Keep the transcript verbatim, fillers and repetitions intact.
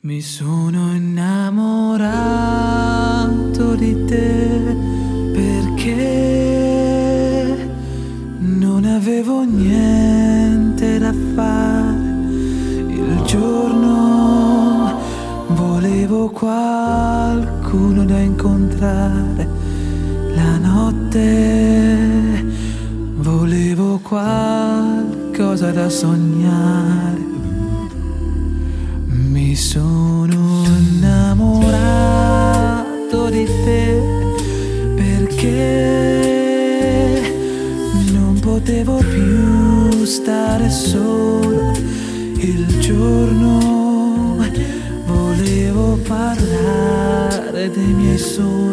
Mi sono innamorato di te perché non avevo niente da fare. Il giorno volevo qualcuno da incontrare, la notte volevo qualcosa da sognare. Mi sono innamorato di te perché non potevo più stare solo. Il giorno volevo parlare dei miei sogni,